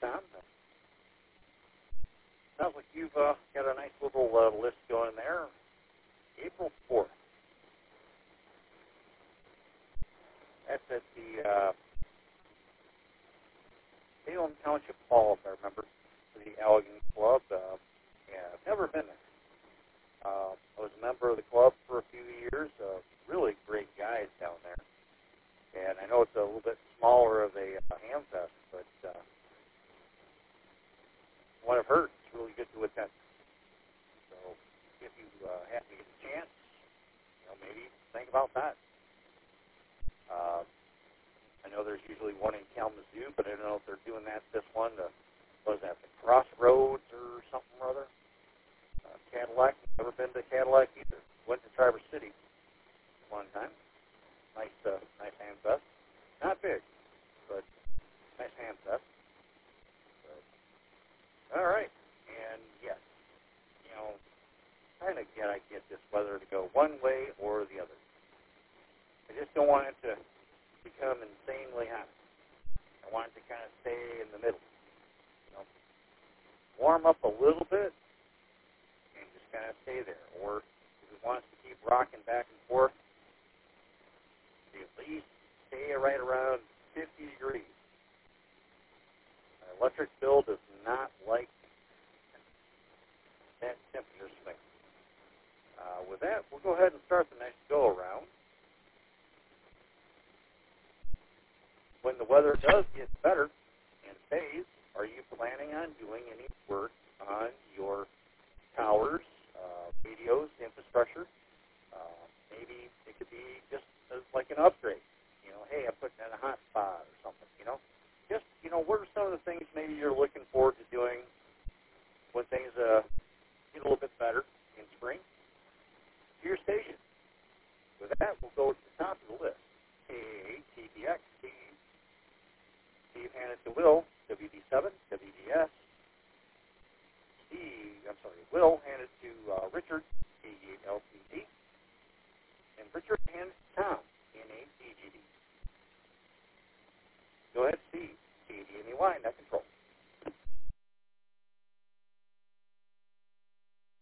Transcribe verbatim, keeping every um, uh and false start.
Tom. Sounds like you've uh, got a nice little uh, list going there. April fourth. That's at the uh, Salem Township Hall, if I remember, for the Allegan Club. Uh, yeah, I've never been there. Uh, I was a member of the club for a few years. Uh, really great guys down there. And I know it's a little bit smaller of a uh, ham fest, but uh, what I've heard, it's really good to attend. So if you uh, happen to get a chance, you know, maybe think about that. Uh, I know there's usually one in Kalamazoo, but I don't know if they're doing that this one. To, what is that, the Crossroads or something or other? Uh, Cadillac. Never been to Cadillac either. Went to Traverse City one time. Nice, uh, nice ham fest. Not big, but nice ham fest. But, all right, and yes, you know, trying to get I get this weather to go one way or the other. I just don't want it to become insanely hot. I want it to kind of stay in the middle. You know, warm up a little bit and just kind of stay there. Or if it wants to keep rocking back and forth, at least stay right around fifty degrees. An electric bill does not like that temperature swing. Uh, with that, we'll go ahead and start the next go-around. When the weather does get better and stays, are you planning on doing any work on your towers, uh, radios, infrastructure? Uh, maybe it could be just as like an upgrade. You know, hey, I'm putting in a hot spot or something, you know. Just, you know, what are some of the things maybe you're looking forward to doing when things uh, get a little bit better in spring to your station? With that, we'll go to the top of the list. K A A T B X, Steve handed to Will, W D seven, W D S. Steve, I'm sorry, Will handed to uh, Richard, K E eight L C D. And Richard handed to Tom, N A D G D. Go ahead, Steve, K D N E Y, net control.